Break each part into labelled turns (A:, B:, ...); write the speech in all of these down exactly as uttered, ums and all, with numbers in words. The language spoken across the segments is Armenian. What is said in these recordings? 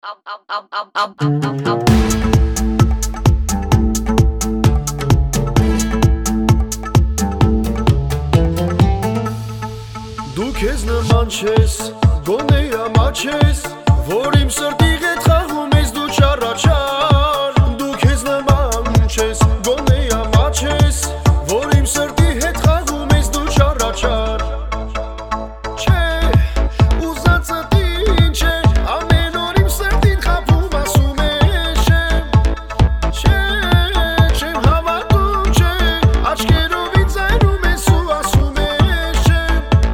A: Դու քեզ նման չես, գոնե ամաչես, որ իմ սրտի հետ խաղում ես դու չառաչար։ Դու քեզ նման չես, գոնե ամաչես, որ իմ սրտի հետ խաղում ես դու չառաչար։ Չէ, ուզածդ ինչ է, ամեն օր իմ սրտին խաբում ասում ես չէ, չէ, չեմ հավատում չէ, աչքերով ինձ այրում ես ու ասում ես չէ։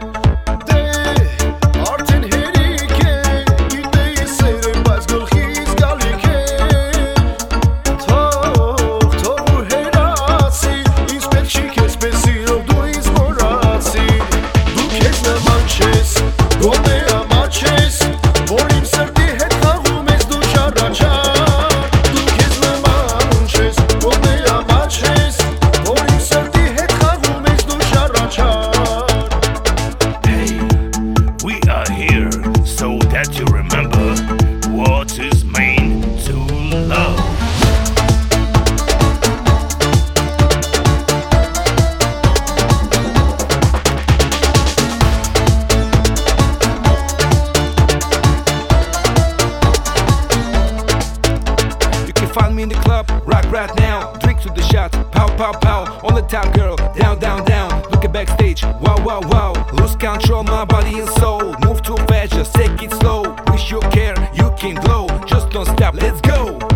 B: That you remember what is mean to love.
C: You can find me in the club, rock right now. Drink to the shot, pow pow pow. On the top girl, down down down. Looking backstage, wow wow wow. Lose control, my body and soul. Move too fast, just take it slow. Wish you care, you can glow. Just don't stop, let's go.